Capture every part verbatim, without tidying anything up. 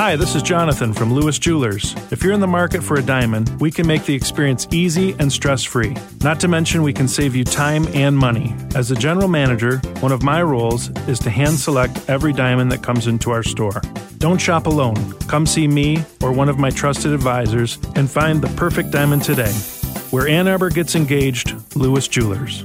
Hi, this is Jonathan from Lewis Jewelers. If you're in the market for a diamond, we can make the experience easy and stress-free. Not to mention we can save you time and money. As a general manager, one of my roles is to hand select every diamond that comes into our store. Don't shop alone. Come see me or one of my trusted advisors and find the perfect diamond today. Where Ann Arbor gets engaged, Lewis Jewelers.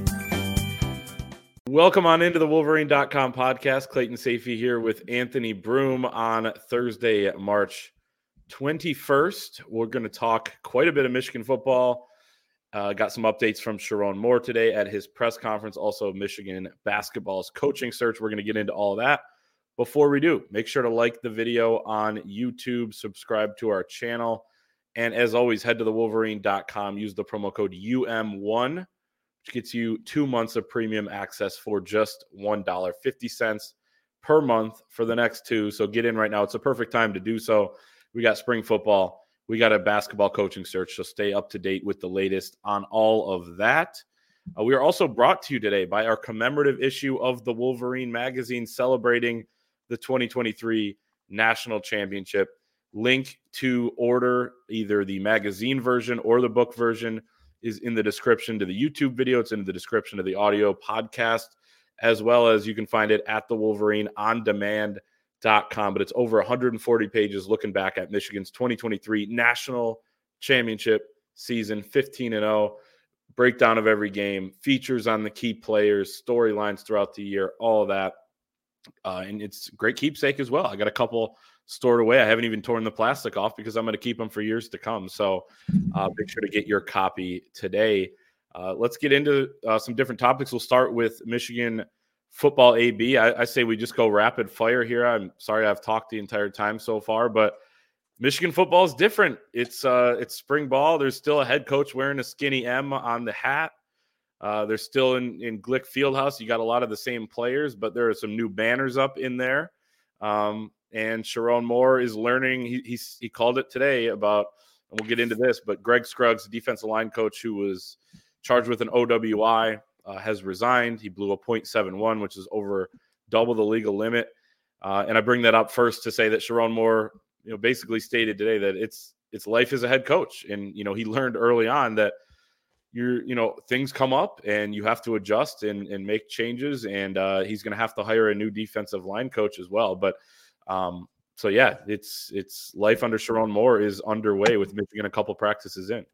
Welcome on into the Wolverine dot com podcast. Clayton Sayfie here with Anthony Broome on Thursday, March twenty-first. We're going to talk quite a bit of Michigan football. Uh, got some updates from Sherrone Moore today at his press conference. Also, Michigan basketball's coaching search. We're going to get into all of that. Before we do, make sure to like the video on YouTube, subscribe to our channel, and as always, head to the Wolverine dot com. Use the promo code U M one. Which gets you two months of premium access for just one dollar and fifty cents per month for the next two. So get in right now. It's a perfect time to do so. We got spring football. We got a basketball coaching search, so stay up to date with the latest on all of that. Uh, we are also brought to you today by our commemorative issue of the Wolverine magazine celebrating the twenty twenty-three National Championship. Link to order either the magazine version or the book version is in the description to the YouTube video. It's in the description of the audio podcast, as well as you can find it at the Wolverine on demand dot com. But it's over one hundred forty pages looking back at Michigan's twenty twenty-three National Championship season, fifteen and oh, breakdown of every game, features on the key players, storylines throughout the year, all of that. Uh, and it's great keepsake as well. I got a couple stored away. I haven't even torn the plastic off because I'm going to keep them for years to come. So uh, make sure to get your copy today. Uh, let's get into uh, some different topics. We'll start with Michigan football A B. I, I say we just go rapid fire here. I'm sorry I've talked the entire time so far, but Michigan football is different. It's uh, it's spring ball. There's still a head coach wearing a skinny M on the hat. Uh, they're still in, in Glick Fieldhouse. You got a lot of the same players, but there are some new banners up in there. Um, and Sherrone Moore is learning. He, he's, he called it today about, and we'll get into this, but Greg Scruggs, the defensive line coach who was charged with an O W I, uh, has resigned. He blew a point seven one, which is over double the legal limit. Uh, and I bring that up first to say that Sherrone Moore, you know, basically stated today that it's it's life as a head coach. And, you know, he learned early on that you're, you know, things come up and you have to adjust and, and make changes. And uh, he's going to have to hire a new defensive line coach as well. But um, so, yeah, it's it's life under Sherrone Moore is underway with Michigan a couple practices in.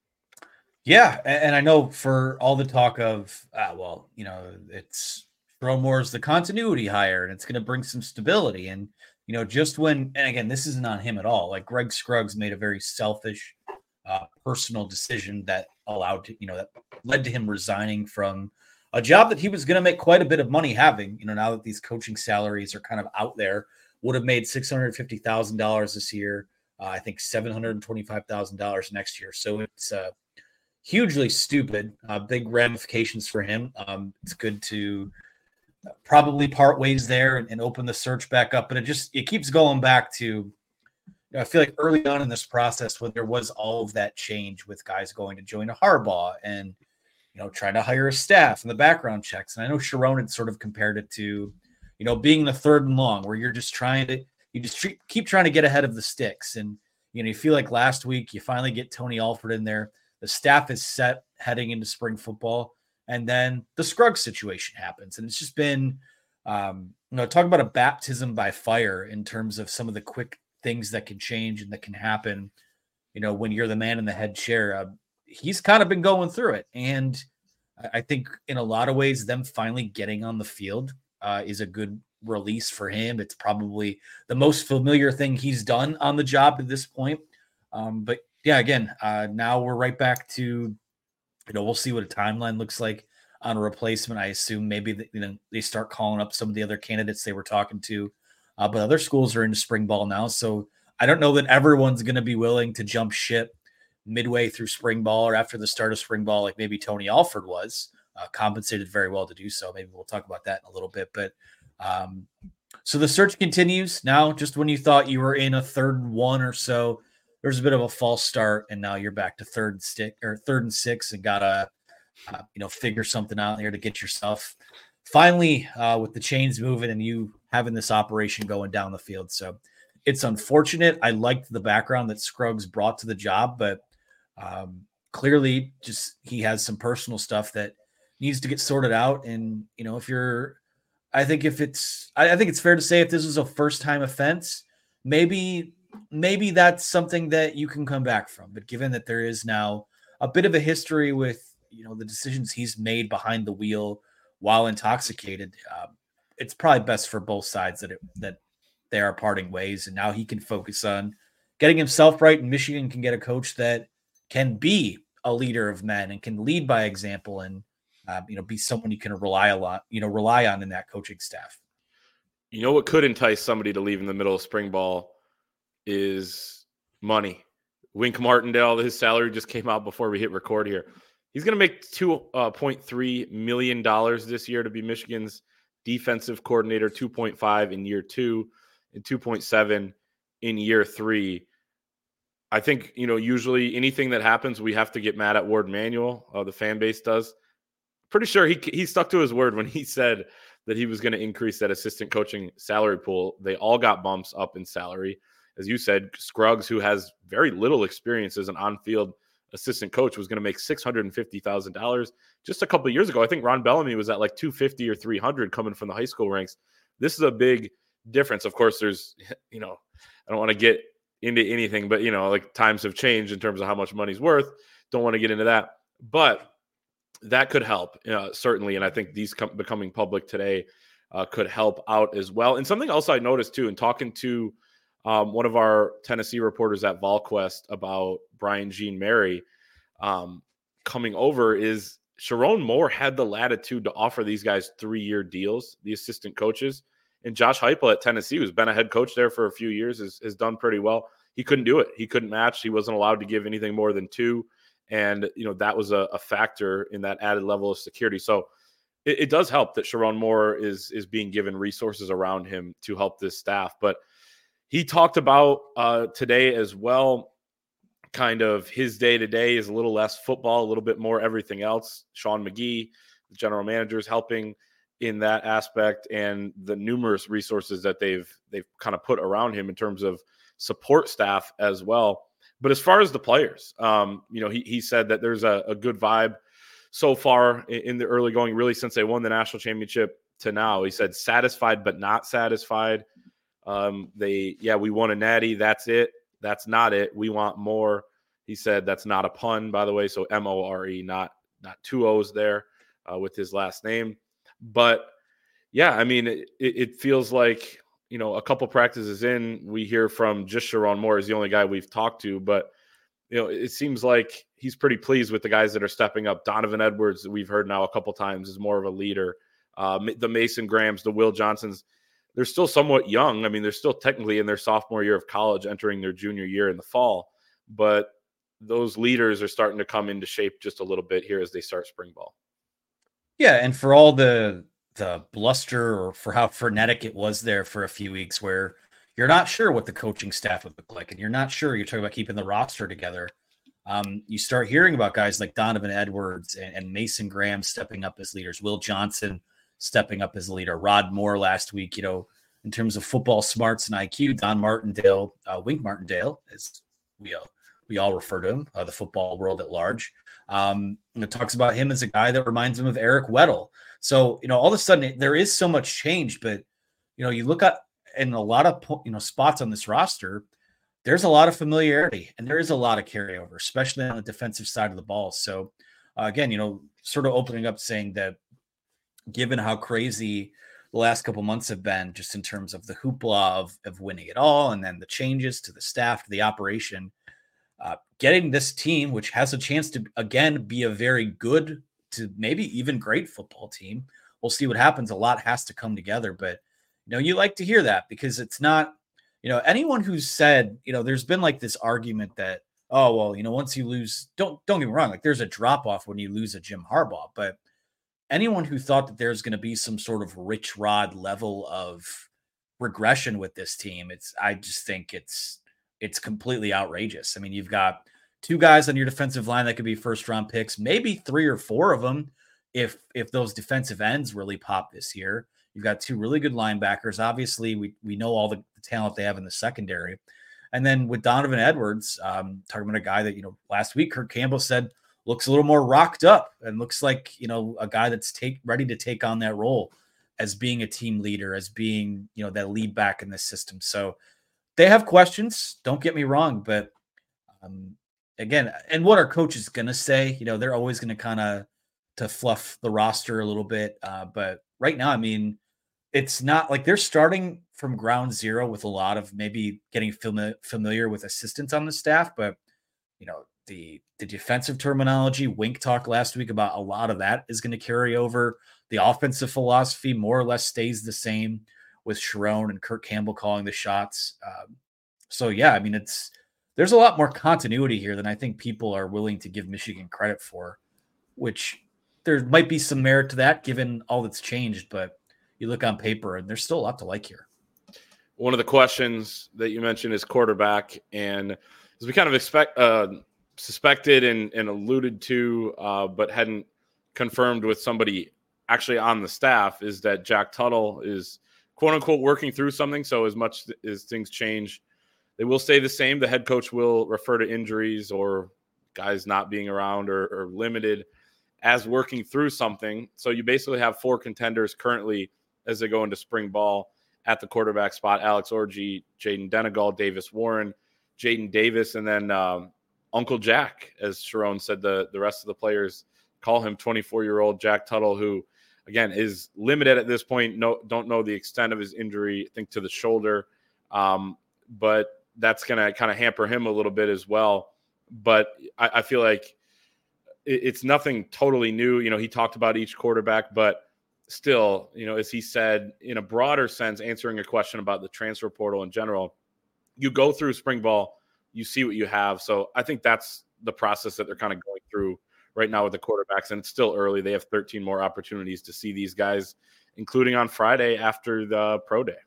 Yeah. And I know for all the talk of, uh, well, you know, it's Sherrone Moore's the continuity hire and it's going to bring some stability. And, you know, just when, and again, this isn't on him at all. Like Greg Scruggs made a very selfish uh, personal decision that allowed to, you know, that led to him resigning from a job that he was going to make quite a bit of money having, you know, now that these coaching salaries are kind of out there, would have made six hundred fifty thousand dollars this year. Uh, I think seven hundred twenty-five thousand dollars next year. So it's uh, hugely stupid, uh, big ramifications for him. Um, it's good to probably part ways there and, and open the search back up, but it just, it keeps going back to, you know, I feel like early on in this process when there was all of that change with guys going to join a Harbaugh and, you know, trying to hire a staff and the background checks. And I know Sherrone had sort of compared it to, you know, being the third and long where you're just trying to, you just treat, keep trying to get ahead of the sticks. And, you know, you feel like last week you finally get Tony Alford in there. The staff is set heading into spring football. And then the Scruggs situation happens. And it's just been, um, you know, talk about a baptism by fire in terms of some of the quick things that can change and that can happen, you know, when you're the man in the head chair. Uh, he's kind of been going through it. And I think in a lot of ways, them finally getting on the field uh, is a good release for him. It's probably the most familiar thing he's done on the job at this point. Um, but yeah, again, uh, now we're right back to, you know, we'll see what a timeline looks like on a replacement. I assume maybe the, you know, they start calling up some of the other candidates they were talking to. Uh, but other schools are into spring ball now. So I don't know that everyone's going to be willing to jump ship midway through spring ball or after the start of spring ball, like maybe Tony Alford was uh, compensated very well to do so. Maybe we'll talk about that in a little bit. But um, so the search continues now. Just when you thought you were in a third and one or so, there's a bit of a false start. And now you're back to third and stick or third and six and got to, uh, you know, figure something out there to get yourself finally uh, with the chains moving and you having this operation going down the field. So it's unfortunate. I liked the background that Scruggs brought to the job, but um, clearly just he has some personal stuff that needs to get sorted out. And, you know, if you're, I think if it's, I, I think it's fair to say if this is a first time offense, maybe, maybe that's something that you can come back from. But given that there is now a bit of a history with, you know, the decisions he's made behind the wheel while intoxicated, uh, it's probably best for both sides that it, that they are parting ways. And now he can focus on getting himself right. And Michigan can get a coach that can be a leader of men and can lead by example and, uh, you know, be someone you can rely a lot, you know, rely on in that coaching staff. You know what could entice somebody to leave in the middle of spring ball is money. Wink Martindale, his salary just came out before we hit record here. He's going to make two point three million dollars this year to be Michigan's defensive coordinator, two point five in year two and two point seven in year three. I think, you know, usually anything that happens, we have to get mad at Ward Manuel. Uh, the fan base does. Pretty sure he he stuck to his word when he said that he was going to increase that assistant coaching salary pool. They all got bumps up in salary. As you said, Scruggs, who has very little experience as an on-field assistant coach, was going to make six hundred fifty thousand dollars just a couple of years ago. I think Ron Bellamy was at like two hundred fifty or three hundred coming from the high school ranks. This is a big difference. Of course, there's, you know, I don't want to get into anything, but, you know, like times have changed in terms of how much money's worth. Don't want to get into that, but that could help, uh, certainly. And I think these com- becoming public today uh, could help out as well. And something else I noticed too, in talking to um, one of our Tennessee reporters at VolQuest about Brian Jean Mary um, coming over, is Sharon Moore had the latitude to offer these guys three-year deals, the assistant coaches. And Josh Heupel at Tennessee, who's been a head coach there for a few years, has, has done pretty well. He couldn't do it. He couldn't match. He wasn't allowed to give anything more than two. And, you know, that was a, a factor in that added level of security. So it, it does help that Sharon Moore is, is being given resources around him to help this staff. But he talked about uh, today as well, kind of his day-to-day is a little less football, a little bit more everything else. Sean McGee, the general manager, is helping in that aspect, and the numerous resources that they've they've kind of put around him in terms of support staff as well. But as far as the players, um, you know, he he said that there's a, a good vibe so far in, in the early going, really since they won the national championship to now. He said satisfied but not satisfied. Um, they, yeah, we won a natty. That's it. That's not it. We want more. He said that's not a pun, by the way. So M O R E, not not two O's there uh, with his last name. But yeah, I mean, it, it feels like, you know, a couple practices in, we hear from just Sharon Moore is the only guy we've talked to, but, you know, it seems like he's pretty pleased with the guys that are stepping up. Donovan Edwards, we've heard now a couple times, is more of a leader. Uh, the Mason Grahams, the Will Johnsons, they're still somewhat young. I mean, they're still technically in their sophomore year of college, entering their junior year in the fall, but those leaders are starting to come into shape just a little bit here as they start spring ball. Yeah, and for all the the bluster, or for how frenetic it was there for a few weeks, where you're not sure what the coaching staff would look like, and you're not sure, you're talking about keeping the roster together. Um, you start hearing about guys like Donovan Edwards and, and Mason Graham stepping up as leaders, Will Johnson stepping up as a leader, Rod Moore last week. You know, in terms of football smarts and I Q, Don Martindale, uh, Wink Martindale, as we all, we all refer to him, uh, the football world at large. Um, and it talks about him as a guy that reminds him of Eric Weddle. So, you know, all of a sudden there is so much change, but, you know, you look at in a lot of, you know, spots on this roster, there's a lot of familiarity and there is a lot of carryover, especially on the defensive side of the ball. So uh, again, you know, sort of opening up saying that given how crazy the last couple months have been, just in terms of the hoopla of, of winning it all, and then the changes to the staff, to the operation, Uh, getting this team, which has a chance to, again, be a very good to maybe even great football team. We'll see what happens. A lot has to come together, but, you know, you like to hear that, because it's not, you know, anyone who's said, you know, there's been like this argument that, oh, well, you know, once you lose, don't, don't get me wrong, like there's a drop off when you lose a Jim Harbaugh, but anyone who thought that there's going to be some sort of Rich Rod level of regression with this team, it's, I just think it's, it's completely outrageous. I mean, you've got two guys on your defensive line that could be first round picks, maybe three or four of them if if those defensive ends really pop this year. You've got two really good linebackers. Obviously, we we know all the the talent they have in the secondary. And then with Donovan Edwards, um, talking about a guy that, you know, last week, Kirk Campbell said looks a little more rocked up and looks like, you know, a guy that's take ready to take on that role as being a team leader, as being, you know, that lead back in this system. So they have questions. Don't get me wrong, but um, again, and what our coach is going to say, you know, they're always going to kind of to fluff the roster a little bit. Uh, but right now, I mean, it's not like they're starting from ground zero with a lot of maybe getting fami- familiar with assistants on the staff. But, you know, the, the defensive terminology, Wink talked last week about a lot of that is going to carry over. The offensive philosophy more or less stays the same with Sherrone and Kirk Campbell calling the shots. Um, so, yeah, I mean, it's there's a lot more continuity here than I think people are willing to give Michigan credit for, which there might be some merit to that given all that's changed. But you look on paper and there's still a lot to like here. One of the questions that you mentioned is quarterback. And as we kind of expect, uh, suspected and, and alluded to, uh, but hadn't confirmed with somebody actually on the staff, is that Jack Tuttle is quote unquote working through something. So as much as things change, they will stay the same. The head coach will refer to injuries or guys not being around or, or limited as working through something. So you basically have four contenders currently as they go into spring ball at the quarterback spot: Alex Orji, Jaden Denegal, Davis Warren, Jaden Davis, and then um, Uncle Jack, as Sherrone said, the, the rest of the players call him, twenty-four-year-old Jack Tuttle, who, again, is limited at this point. No, don't know the extent of his injury, I think to the shoulder. Um, but that's going to kind of hamper him a little bit as well. But I, I feel like it, it's nothing totally new. You know, he talked about each quarterback, but still, you know, as he said, in a broader sense, answering a question about the transfer portal in general, you go through spring ball, you see what you have. So I think that's the process that they're kind of going through right now with the quarterbacks. And it's still early. They have thirteen more opportunities to see these guys, including on Friday after the pro day.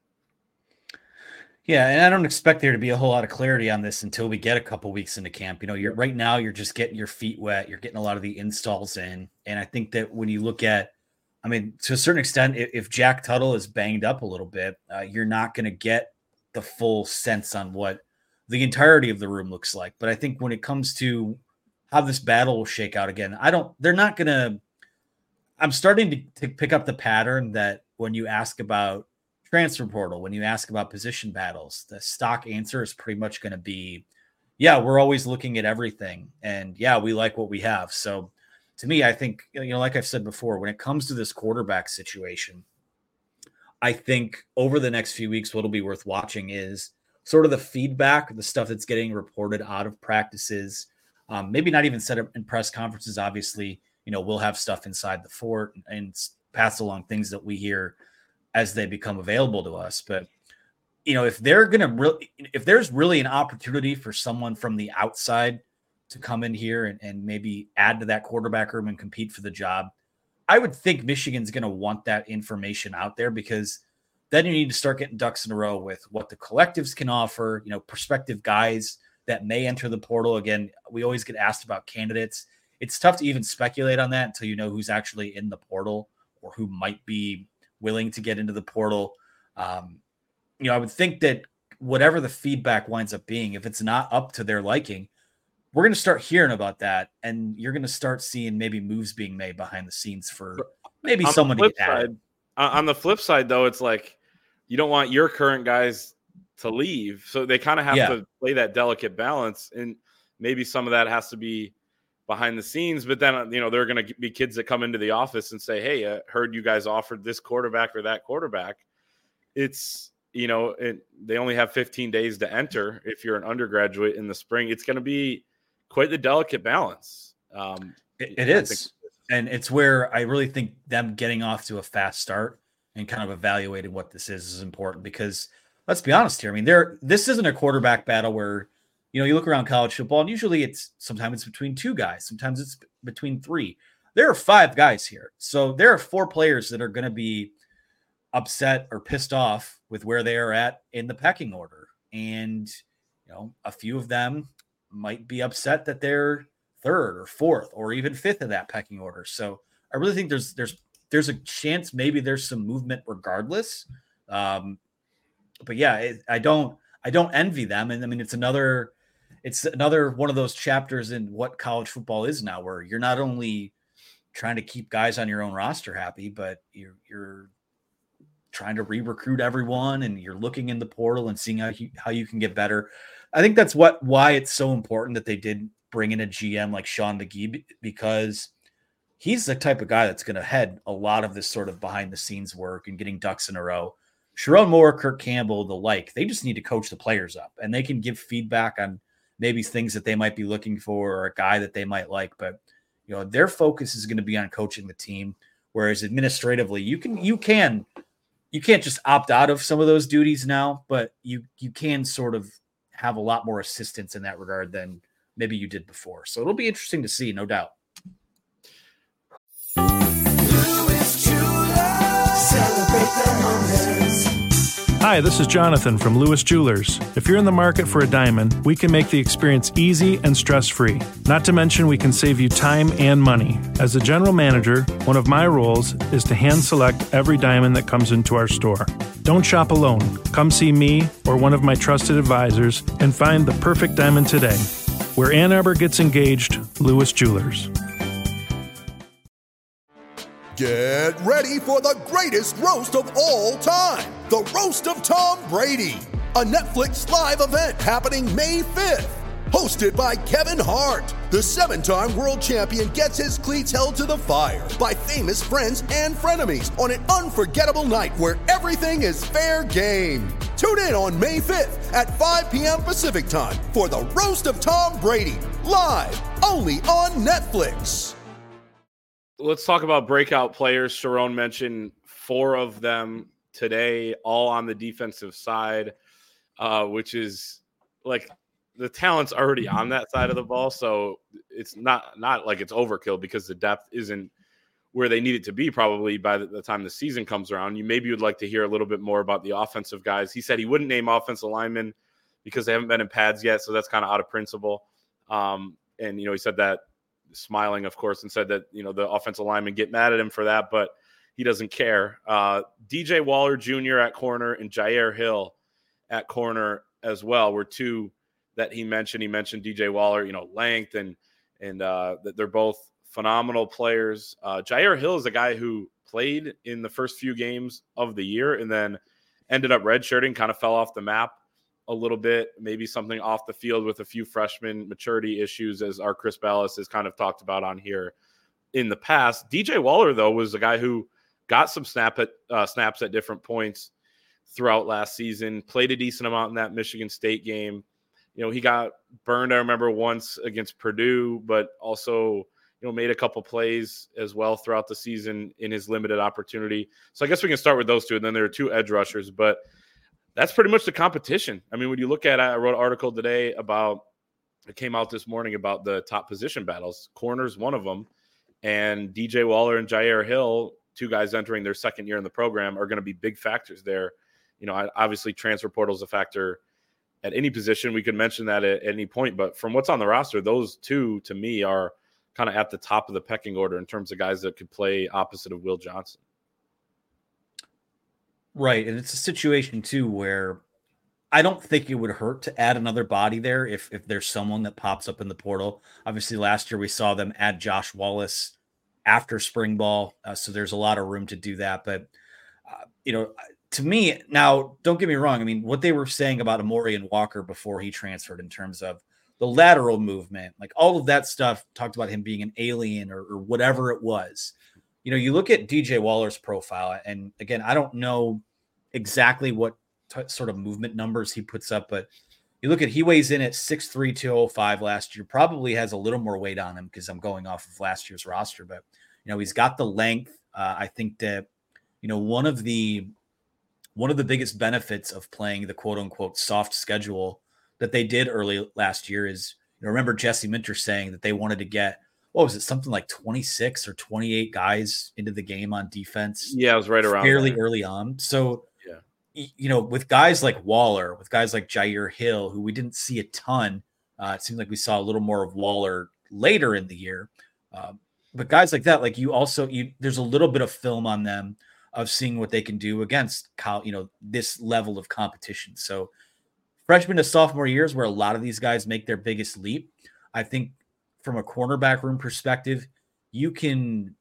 Yeah, and I don't expect there to be a whole lot of clarity on this until we get a couple weeks into camp. You know, you're right now you're just getting your feet wet. You're getting a lot of the installs in. And I think that when you look at, I mean, to a certain extent, if, if Jack Tuttle is banged up a little bit, uh, you're not going to get the full sense on what the entirety of the room looks like. But I think when it comes to how this battle will shake out again, I don't, they're not going to, I'm starting to, to pick up the pattern that when you ask about transfer portal, when you ask about position battles, the stock answer is pretty much going to be, yeah, we're always looking at everything. And yeah, we like what we have. So to me, I think, you know, like I've said before, when it comes to this quarterback situation, I think over the next few weeks, what'll be worth watching is sort of the feedback, the stuff that's getting reported out of practices, um, maybe not even set up in press conferences. Obviously, you know, we'll have stuff inside the fort and pass along things that we hear as they become available to us. But, you know, if they're going to really, if there's really an opportunity for someone from the outside to come in here and, and maybe add to that quarterback room and compete for the job, I would think Michigan's going to want that information out there, because then you need to start getting ducks in a row with what the collectives can offer, you know, prospective guys that may enter the portal. Again, we always get asked about candidates. It's tough to even speculate on that until you know who's actually in the portal or who might be willing to get into the portal. Um, you know, I would think that whatever the feedback winds up being, if it's not up to their liking, we're going to start hearing about that. And you're going to start seeing maybe moves being made behind the scenes for maybe on someone to get side, added. On the flip side, though, it's like you don't want your current guys to leave. So they kind of have Yeah. to play that delicate balance. And maybe some of that has to be behind the scenes, but then, you know, there are going to be kids that come into the office and say, hey, I heard you guys offered this quarterback or that quarterback. It's, you know, it, they only have fifteen days to enter. If you're an undergraduate in the spring, it's going to be quite the delicate balance. Um, it, it is. Think- and it's where I really think them getting off to a fast start and kind of evaluating what this is is important, because let's be honest here. I mean, there, this isn't a quarterback battle where, you know, you look around college football and usually it's sometimes it's between two guys. Sometimes it's between three. There are five guys here. So there are four players that are going to be upset or pissed off with where they are at in the pecking order. And, you know, a few of them might be upset that they're third or fourth or even fifth in that pecking order. So I really think there's, there's, there's a chance maybe there's some movement regardless. Um, but yeah, it, I don't, I don't envy them. And I mean, it's another, it's another one of those chapters in what college football is now, where you're not only trying to keep guys on your own roster happy, but you're, you're trying to re-recruit everyone, and you're looking in the portal and seeing how you, how you can get better. I think that's what, why it's so important that they did bring in a G M like Sean McGee, because he's the type of guy that's going to head a lot of this sort of behind the scenes work and getting ducks in a row. Sherrone Moore, Kirk Campbell, the like, they just need to coach the players up, and they can give feedback on maybe things that they might be looking for or a guy that they might like. But, you know, their focus is going to be on coaching the team. Whereas administratively, you can, you can, you can't just opt out of some of those duties now, but you, you can sort of have a lot more assistance in that regard than maybe you did before. So it'll be interesting to see, no doubt. Lewis Jewelers, celebrate the moments. Hi, this is Jonathan from Lewis Jewelers. If you're in the market for a diamond, we can make the experience easy and stress-free. Not to mention, we can save you time and money. As a general manager, one of my roles is to hand select every diamond that comes into our store. Don't shop alone. Come see me or one of my trusted advisors and find the perfect diamond today. Where Ann Arbor gets engaged, Lewis Jewelers. Get ready for the greatest roast of all time, the Roast of Tom Brady, a Netflix live event happening May fifth. Hosted by Kevin Hart, the seven-time world champion gets his cleats held to the fire by famous friends and frenemies on an unforgettable night where everything is fair game. Tune in on May fifth at five p.m. Pacific time for the Roast of Tom Brady, live only on Netflix. Let's talk about breakout players. Sherrone mentioned four of them today, all on the defensive side, uh, which is like the talent's already on that side of the ball. So it's not, not like it's overkill because the depth isn't where they need it to be probably by the, the time the season comes around. You maybe would like to hear a little bit more about the offensive guys. He said he wouldn't name offensive linemen because they haven't been in pads yet. So that's kind of out of principle. Um, and, you know, he said that, smiling, of course, and said that, you know, the offensive linemen get mad at him for that, but he doesn't care. Uh, D J Waller Junior at corner and Jair Hill at corner as well were two that he mentioned. He mentioned D J Waller, you know, length and and uh, that they're both phenomenal players. Uh, Jair Hill is a guy who played in the first few games of the year and then ended up redshirting, kind of fell off the map a little bit, maybe something off the field with a few freshman maturity issues, as our Chris Ballas has kind of talked about on here in the past. D J Waller, though, was a guy who got some snap at, uh, snaps at different points throughout last season, played a decent amount in that Michigan State game. You know, he got burned, I remember, once against Purdue, but also, you know, made a couple plays as well throughout the season in his limited opportunity. So I guess we can start with those two, and then there are two edge rushers, but that's pretty much the competition. I mean, when you look at it, I wrote an article today about, it came out this morning about the top position battles. Corner's one of them, and D J Waller and Jair Hill, two guys entering their second year in the program, are going to be big factors there. You know, obviously transfer portal is a factor at any position. We could mention that at any point, but from what's on the roster, those two to me are kind of at the top of the pecking order in terms of guys that could play opposite of Will Johnson. Right. And it's a situation too where I don't think it would hurt to add another body there if if there's someone that pops up in the portal. Obviously, last year we saw them add Josh Wallace after spring ball, uh, so there's a lot of room to do that. But, uh, you know, to me, now, don't get me wrong. I mean, what they were saying about Amorian Walker before he transferred in terms of the lateral movement, like all of that stuff, talked about him being an alien or, or whatever it was. You know, you look at D J Waller's profile, and again, I don't know exactly what t- sort of movement numbers he puts up, but you look at, he weighs in at six three, two oh five last year, probably has a little more weight on him because I'm going off of last year's roster, but, you know, he's got the length. Uh, I think that, you know, one of the, one of the biggest benefits of playing the quote unquote soft schedule that they did early last year is, you know, remember Jesse Minter saying that they wanted to get, what was it, something like twenty-six or twenty-eight guys into the game on defense? Yeah, it was right around fairly there. early on. So, yeah, you know, with guys like Waller, with guys like Jair Hill, who we didn't see a ton, uh, it seemed like we saw a little more of Waller later in the year. Um, but guys like that, like you also, you there's a little bit of film on them of seeing what they can do against, you know, this level of competition. So freshman to sophomore years where a lot of these guys make their biggest leap. I think from a cornerback room perspective, you can,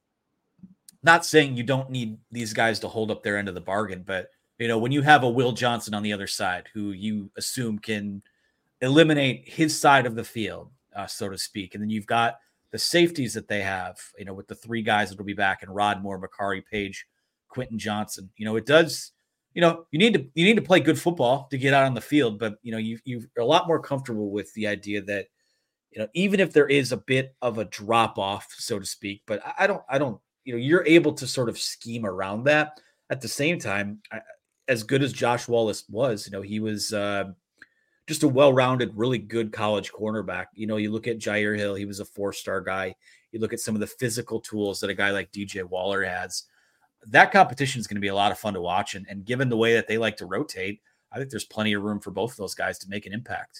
not saying you don't need these guys to hold up their end of the bargain, but you know, when you have a Will Johnson on the other side, who you assume can eliminate his side of the field, uh, so to speak. And then you've got the safeties that they have, you know, with the three guys that will be back, and Rod Moore, Makari Page, Quentin Johnson. You know, it does, you know, you need to, you need to play good football to get out on the field, but you know, you, you're a lot more comfortable with the idea that, you know, even if there is a bit of a drop off, so to speak, but I don't, I don't, you know, you're able to sort of scheme around that. At the same time, I, as good as Josh Wallace was, you know, he was uh, just a well-rounded, really good college cornerback. You know, you look at Jair Hill, he was a four-star guy. You look at some of the physical tools that a guy like D J Waller has. That competition is going to be a lot of fun to watch. And, and given the way that they like to rotate, I think there's plenty of room for both of those guys to make an impact.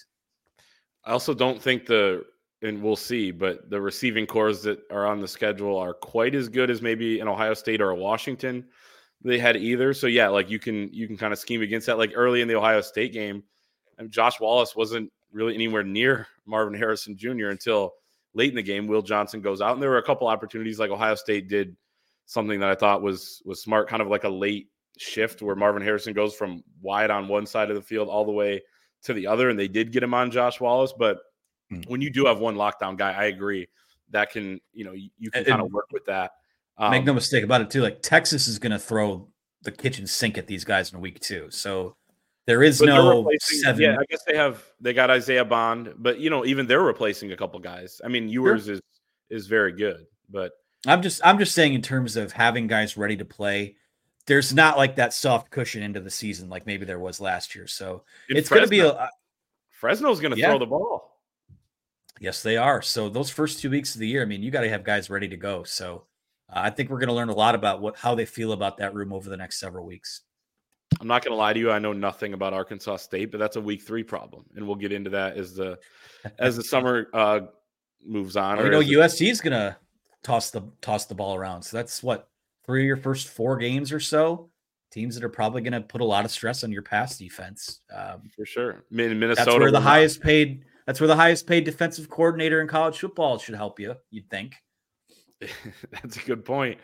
I also don't think the, and we'll see, but the receiving cores that are on the schedule are quite as good as maybe an Ohio State or a Washington they had either. So yeah, like you can, you can kind of scheme against that. Like early in the Ohio State game, and Josh Wallace wasn't really anywhere near Marvin Harrison Junior until late in the game. Will Johnson goes out, and there were a couple opportunities like Ohio State did something that I thought was, was smart, kind of like a late shift where Marvin Harrison goes from wide on one side of the field all the way to the other, and they did get him on Josh Wallace. But mm. when you do have one lockdown guy, I agree that can, you know, you can kind of work with that. Um, make no mistake about it too. Like Texas is going to throw the kitchen sink at these guys in week two. So there is no seven. Yeah, I guess they have, they got Isaiah Bond, but you know, even they're replacing a couple guys. I mean, Ewers sure. is, is very good, but I'm just, I'm just saying in terms of having guys ready to play, there's not like that soft cushion into the season like maybe there was last year. So in it's going to be a uh, Fresno's going to yeah. throw the ball. Yes, they are. So those first two weeks of the year, I mean, you got to have guys ready to go. So uh, I think we're going to learn a lot about what, how they feel about that room over the next several weeks. I'm not going to lie to you. I know nothing about Arkansas State, but that's a week three problem. And we'll get into that as the, as the summer uh, moves on. Well, you know, U S C is going to toss the, toss the ball around. So that's what, three of your first four games or so, teams that are probably going to put a lot of stress on your pass defense. Um, For sure. In Minnesota, that's where the highest paid, that's where the highest paid defensive coordinator in college football should help you, you'd think. That's a good point.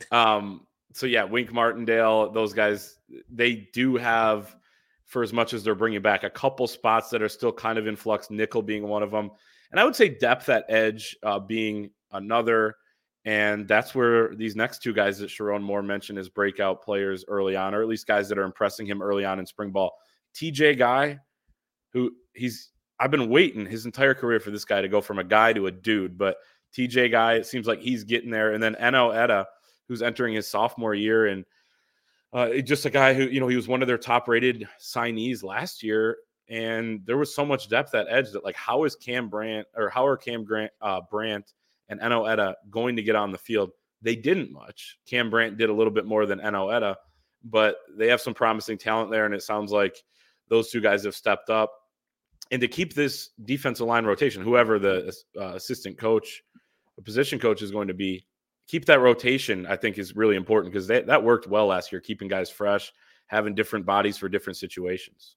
Um, so yeah, Wink Martindale, those guys, they do have, for as much as they're bringing back, a couple spots that are still kind of in flux, nickel being one of them. And I would say depth at edge uh, being another. And that's where these next two guys that Sharon Moore mentioned as breakout players early on, or at least guys that are impressing him early on in spring ball. T J Guy, who he's, I've been waiting his entire career for this guy to go from a guy to a dude, but T J Guy, it seems like he's getting there. And then Eno Etta, who's entering his sophomore year, and uh, just a guy who, you know, he was one of their top rated signees last year. And there was so much depth at edge that, like, how is Cam Brandt or how are Cam Grant, uh, Brandt and Eno Etta going to get on the field? They didn't much. Cam Brandt did a little bit more than Eno Etta, but they have some promising talent there, and it sounds like those two guys have stepped up. And to keep this defensive line rotation, whoever the uh, assistant coach, the position coach is going to be, keep that rotation, I think, is really important because that, that worked well last year, keeping guys fresh, having different bodies for different situations.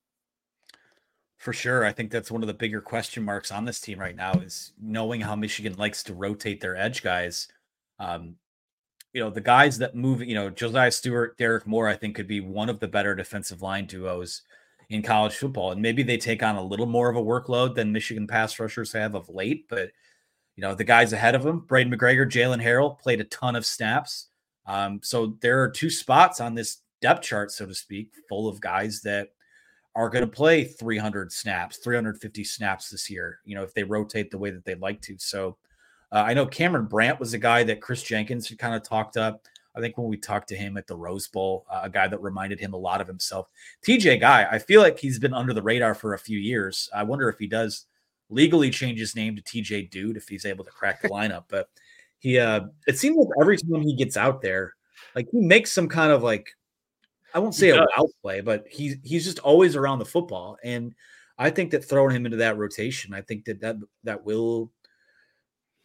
For sure. I think that's one of the bigger question marks on this team right now is knowing how Michigan likes to rotate their edge guys. Um, you know, the guys that move, you know, Josiah Stewart, Derek Moore, I think could be one of the better defensive line duos in college football. And maybe they take on a little more of a workload than Michigan pass rushers have of late. But, you know, the guys ahead of them, Braden McGregor, Jalen Harrell, played a ton of snaps. Um, so there are two spots on this depth chart, so to speak, full of guys that are going to play three hundred snaps, three hundred fifty snaps this year, you know, if they rotate the way that they'd like to. So uh, I know Cameron Brandt was a guy that Chris Jenkins had kind of talked up. I think when we talked to him at the Rose Bowl, uh, a guy that reminded him a lot of himself. T J Guy, I feel like he's been under the radar for a few years. I wonder if he does legally change his name to T J Dude if he's able to crack the lineup. But he, uh, it seems like every time he gets out there, like he makes some kind of like, I won't say a wow play, but he's he's just always around the football. And I think that throwing him into that rotation, I think that that, that will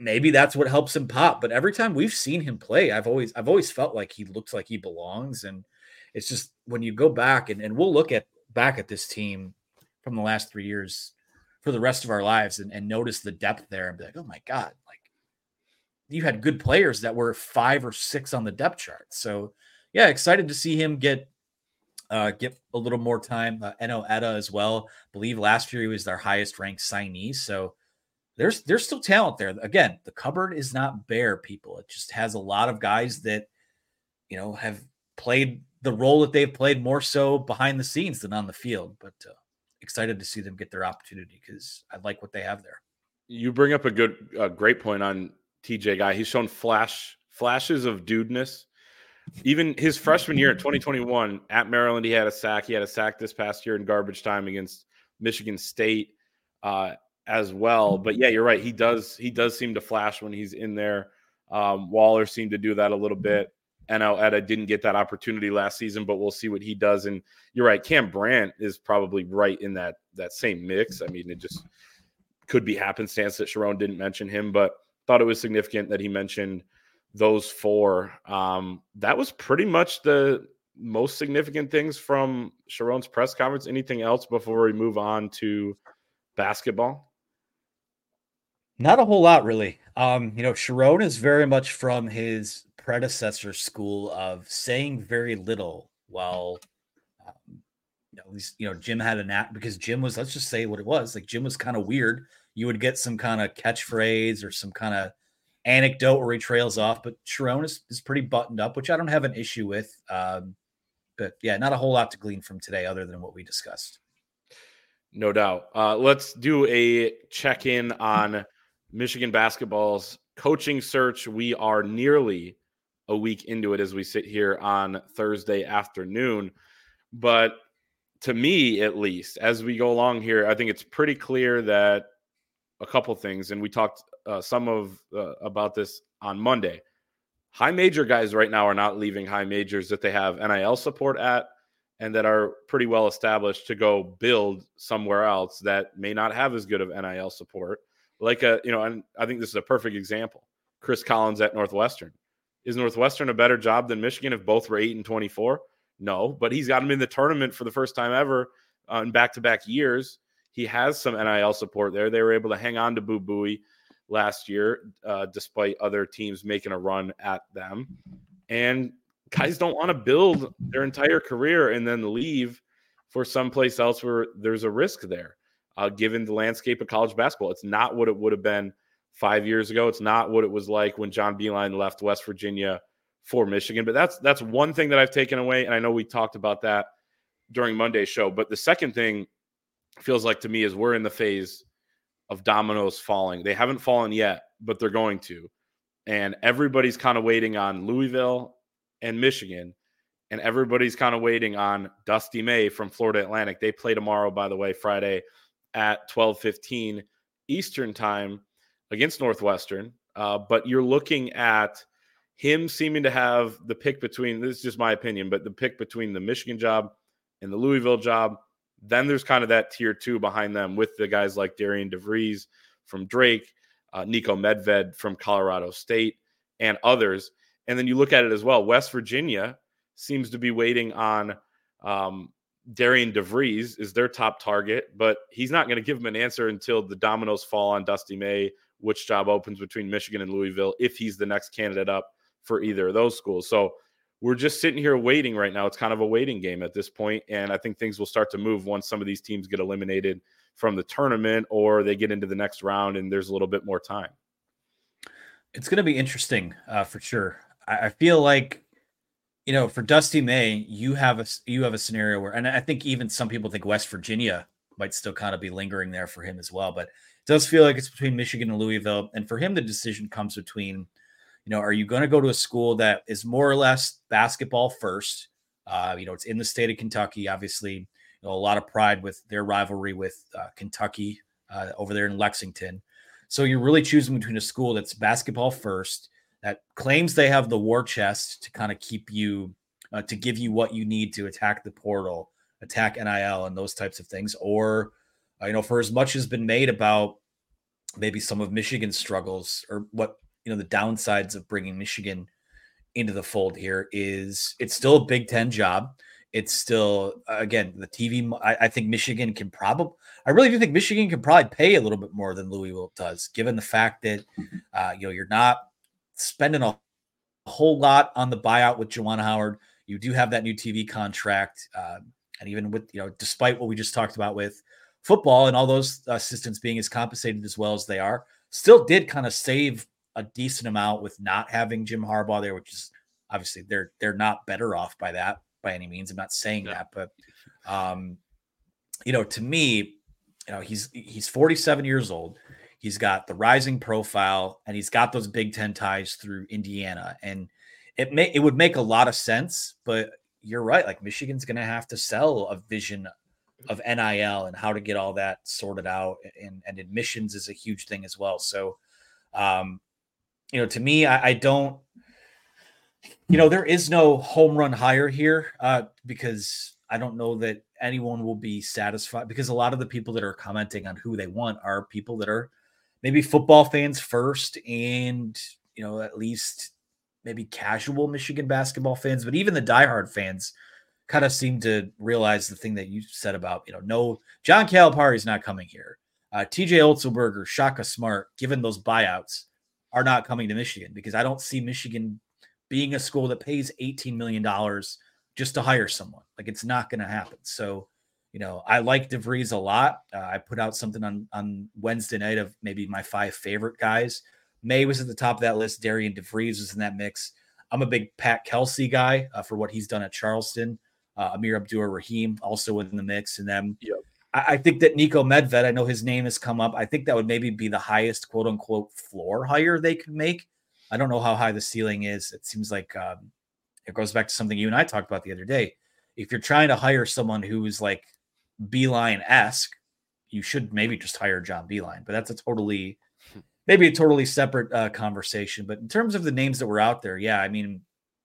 maybe that's what helps him pop. But every time we've seen him play, I've always I've always felt like he looks like he belongs. And it's just when you go back and, and we'll look at back at this team from the last three years for the rest of our lives and, and notice the depth there and be like, oh my God, like you had good players that were five or six on the depth chart. So yeah, excited to see him get uh, get a little more time. Uh, Eno Etta as well. I believe last year he was their highest ranked signee. So there's there's still talent there. Again, the cupboard is not bare, people. It just has a lot of guys that, you know, have played the role that they've played more so behind the scenes than on the field. But uh, excited to see them get their opportunity because I like what they have there. You bring up a good, a great point on T J Guy. He's shown flash flashes of dudeness. Even his freshman year in twenty twenty-one at Maryland, he had a sack. He had a sack this past year in garbage time against Michigan State uh, as well. But yeah, you're right. He does he does seem to flash when he's in there. Um, Waller seemed to do that a little bit. Eno Etta didn't get that opportunity last season, but we'll see what he does. And you're right, Cam Brandt is probably right in that that same mix. I mean, it just could be happenstance that Sharon didn't mention him, but thought it was significant that he mentioned those four. Um, that was pretty much the most significant things from Sharon's press conference. Anything else before we move on to basketball? Not a whole lot, really. Um, you know, Sharon is very much from his predecessor school of saying very little while, um, you know, at least, you know, Jim had an act because Jim was, let's just say what it was. Like Jim was kind of weird. You would get some kind of catchphrase or some kind of anecdote where he trails off, but Sharon is, is pretty buttoned up, which I don't have an issue with. Um, but yeah, not a whole lot to glean from today other than what we discussed. No doubt. Uh, let's do a check-in on Michigan basketball's coaching search. We are nearly a week into it as we sit here on Thursday afternoon. But to me, at least, as we go along here, I think it's pretty clear that a couple things, and we talked uh, some of uh, about this on Monday. High major guys right now are not leaving high majors that they have N I L support at and that are pretty well established to go build somewhere else that may not have as good of N I L support. Like a, you know, and I think this is a perfect example. Chris Collins at Northwestern. Is Northwestern a better job than Michigan if both were eight and twenty-four? No, but he's got him in the tournament for the first time ever uh, in back-to-back years. He has some N I L support there. They were able to hang on to Boo Buie last year, uh, despite other teams making a run at them. And guys don't want to build their entire career and then leave for someplace else where there's a risk there, uh, given the landscape of college basketball. It's not what it would have been five years ago. It's not what it was like when John Beilein left West Virginia for Michigan. But that's that's one thing that I've taken away, and I know we talked about that during Monday's show. But the second thing feels like to me is we're in the phase of dominoes falling. They haven't fallen yet, but they're going to. And everybody's kind of waiting on Louisville and Michigan, and everybody's kind of waiting on Dusty May from Florida Atlantic. They play tomorrow, by the way, Friday at twelve fifteen Eastern time against Northwestern. Uh, but you're looking at him seeming to have the pick between, this is just my opinion, but the pick between the Michigan job and the Louisville job. Then there's kind of that tier two behind them with the guys like Darian DeVries from Drake, uh, Nico Medved from Colorado State, and others. And then you look at it as well. West Virginia seems to be waiting on um, Darian DeVries is their top target, but he's not going to give them an answer until the dominoes fall on Dusty May, which job opens between Michigan and Louisville, if he's the next candidate up for either of those schools. So we're just sitting here waiting right now. It's kind of a waiting game at this point, and I think things will start to move once some of these teams get eliminated from the tournament or they get into the next round and there's a little bit more time. It's going to be interesting uh, for sure. I, I feel like, you know, for Dusty May, you have a you have a scenario where, and I think even some people think West Virginia might still kind of be lingering there for him as well. But it does feel like it's between Michigan and Louisville, and for him, the decision comes between, you know, are you going to go to a school that is more or less basketball first? Uh, you know, it's in the state of Kentucky, obviously, you know, a lot of pride with their rivalry with uh, Kentucky uh, over there in Lexington. So you're really choosing between a school that's basketball first, that claims they have the war chest to kind of keep you, uh, to give you what you need to attack the portal, attack N I L and those types of things. Or, uh, you know, for as much has been made about maybe some of Michigan's struggles, or what, you know, the downsides of bringing Michigan into the fold here is it's still a Big Ten job. It's still, again, the T V. I, I think Michigan can probably, I really do think Michigan can probably pay a little bit more than Louisville does, given the fact that, uh, you know, you're not spending a whole lot on the buyout with Juwan Howard. You do have that new T V contract. Uh, and even with, you know, despite what we just talked about with football and all those assistants being as compensated as well as they are, still did kind of save a decent amount with not having Jim Harbaugh there, which is obviously they're, they're not better off by that by any means. I'm not saying yeah. that, but um, you know, to me, you know, he's, he's forty-seven years old. He's got the rising profile and he's got those Big Ten ties through Indiana. And it may, it would make a lot of sense, but you're right. Like Michigan's going to have to sell a vision of N I L and how to get all that sorted out. And, and admissions is a huge thing as well. So, um, you know, to me, I, I don't, you know, there is no home run hire here uh, because I don't know that anyone will be satisfied, because a lot of the people that are commenting on who they want are people that are maybe football fans first and, you know, at least maybe casual Michigan basketball fans, but even the diehard fans kind of seem to realize the thing that you said about, you know, no, John Calipari is not coming here. Uh, T J Otzelberger, Shaka Smart, given those buyouts, are not coming to Michigan, because I don't see Michigan being a school that pays eighteen million dollars just to hire someone. Like, it's not going to happen. So, you know, I like DeVries a lot. Uh, I put out something on, on Wednesday night of maybe my five favorite guys. May was at the top of that list. Darian DeVries was in that mix. I'm a big Pat Kelsey guy uh, for what he's done at Charleston. Uh, Amir Abdur-Rahim also in the mix. And then yep. I, I think that Nico Medved, I know his name has come up. I think that would maybe be the highest quote unquote floor hire they could make. I don't know how high the ceiling is. It seems like um, it goes back to something you and I talked about the other day. If you're trying to hire someone who is like Beilein-esque, you should maybe just hire John Beilein. But that's a totally, maybe a totally separate uh, conversation. But in terms of the names that were out there, yeah, I mean,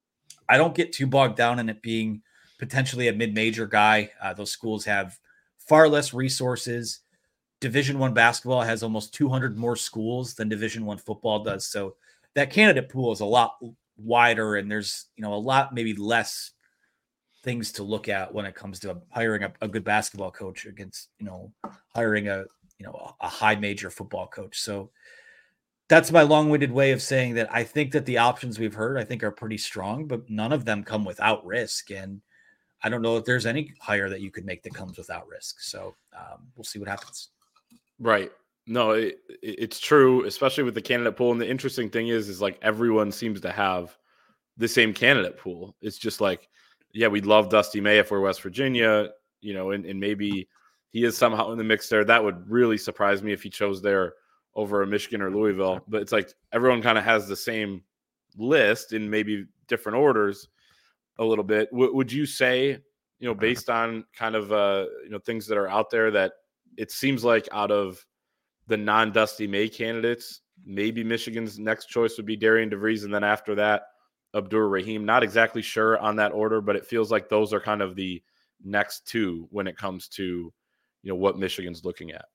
I don't get too bogged down in it being potentially a mid-major guy. Uh, those schools have far less resources. Division One basketball has almost two hundred more schools than Division One football does. So that candidate pool is a lot wider, and there's, you know, a lot maybe less things to look at when it comes to hiring a, a good basketball coach against, you know, hiring a, you know, a high major football coach. So that's my long-winded way of saying that I think that the options we've heard, I think, are pretty strong, but none of them come without risk. And I don't know if there's any hire that you could make that comes without risk. So um, we'll see what happens. Right. No, it, it's true, especially with the candidate pool. And the interesting thing is, is like everyone seems to have the same candidate pool. It's just like, yeah, we'd love Dusty May if we're West Virginia, you know, and, and maybe he is somehow in the mix there. That would really surprise me if he chose there over a Michigan or Louisville. But it's like everyone kind of has the same list in maybe different orders a little bit. W- would you say, you know, based on kind of, uh, you know, things that are out there, that it seems like out of the non-Dusty May candidates, maybe Michigan's next choice would be Darian DeVries, and then after that, Abdur-Rahim? Not exactly sure on that order, but it feels like those are kind of the next two when it comes to, you know, what Michigan's looking at.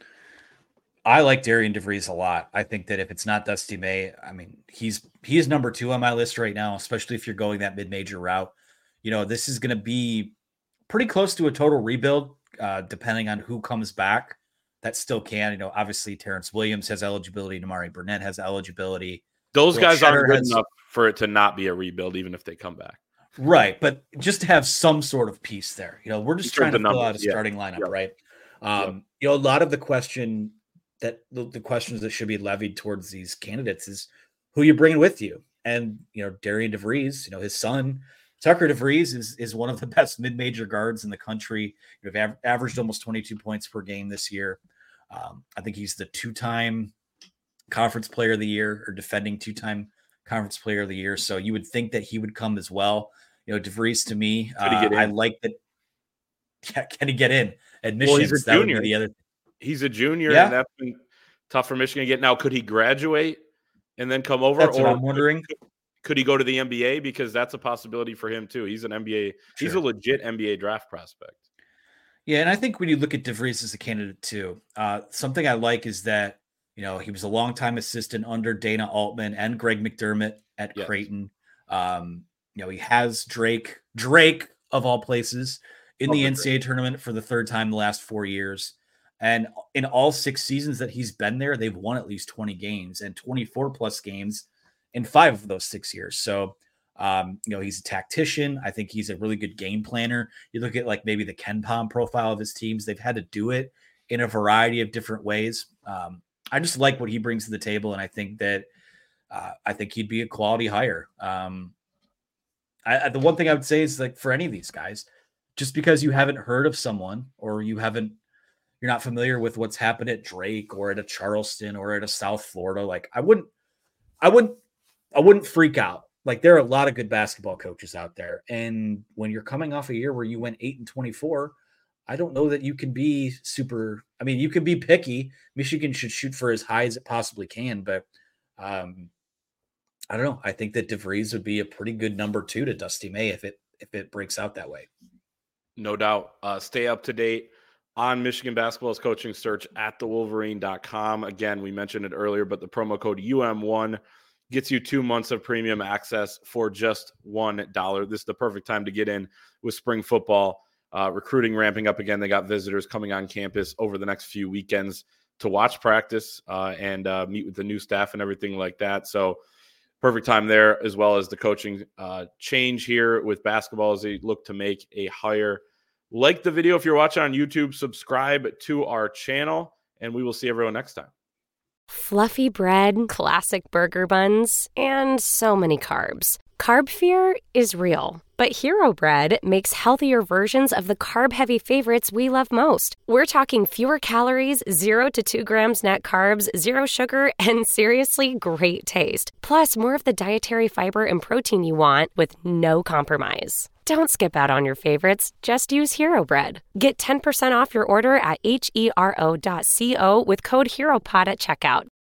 I like Darian DeVries a lot. I think that if it's not Dusty May, I mean, he's he's number two on my list right now, especially if you're going that mid-major route. You know, this is going to be pretty close to a total rebuild, uh, depending on who comes back. That still can. You know, obviously Terrence Williams has eligibility. Damari Burnett has eligibility. Those Will guys Cheddar aren't good has, enough for it to not be a rebuild, even if they come back. Right. But just to have some sort of piece there. You know, we're just trying to numbers, fill out a yeah. starting lineup, yeah. right? Um, yeah. You know, a lot of the question that the, the questions that should be levied towards these candidates is who you're bringing with you. And, you know, Darian DeVries, you know, his son, Tucker DeVries, is is one of the best mid-major guards in the country. You've av- averaged almost twenty-two points per game this year. Um, I think he's the two-time conference player of the year, or defending two-time conference player of the year. So you would think that he would come as well. You know, DeVries, to me, uh, I like that. Yeah, can he get in? Admissions, well, he's a that junior. would be the other. He's a junior, Yeah. and that's been tough for Michigan to get. Now, could he graduate and then come over? That's or what I'm wondering. Could, could he go to the N B A? Because that's a possibility for him too. He's an N B A. He's Sure. a legit N B A draft prospect. Yeah, and I think when you look at DeVries as a candidate too, uh, something I like is that, You know, he was a longtime assistant under Dana Altman and Greg McDermott at Yes. Creighton. Um, you know, he has Drake, Drake of all places, in the Love N the C double A tournament for the third time in the last four years. And in all six seasons that he's been there, they've won at least twenty games and twenty-four plus games in five of those six years. So, um, you know, he's a tactician. I think he's a really good game planner. You look at like maybe the KenPom profile of his teams, they've had to do it in a variety of different ways. Um, I just like what he brings to the table. And I think that, uh, I think he'd be a quality hire. Um, I, I, the one thing I would say is like for any of these guys, just because you haven't heard of someone or you haven't, you're not familiar with what's happened at Drake or at a Charleston or at a South Florida, like I wouldn't, I wouldn't, I wouldn't freak out. Like there are a lot of good basketball coaches out there. And when you're coming off a year where you went eight and twenty-four, I don't know that you can be super, I mean, you can be picky. Michigan should shoot for as high as it possibly can, but um, I don't know. I think that DeVries would be a pretty good number two to Dusty May if it, if it breaks out that way. No doubt. Uh, stay up to date on Michigan basketball's coaching search at the wolverine dot com. Again, we mentioned it earlier, but the promo code U M one gets you two months of premium access for just one dollar. This is the perfect time to get in with spring football. Uh, recruiting ramping up again. They got visitors coming on campus over the next few weekends to watch practice uh, and uh, meet with the new staff and everything like that. So perfect time there, as well as the coaching uh, change here with basketball as they look to make a hire. Like the video if you're watching on YouTube, subscribe to our channel, and we will see everyone next time. Fluffy bread, classic burger buns, and so many carbs. Carb fear is real, but Hero Bread makes healthier versions of the carb-heavy favorites we love most. We're talking fewer calories, zero to two grams net carbs, zero sugar, and seriously great taste. Plus, more of the dietary fiber and protein you want with no compromise. Don't skip out on your favorites. Just use Hero Bread. Get ten percent off your order at hero dot co with code HeroPod at checkout.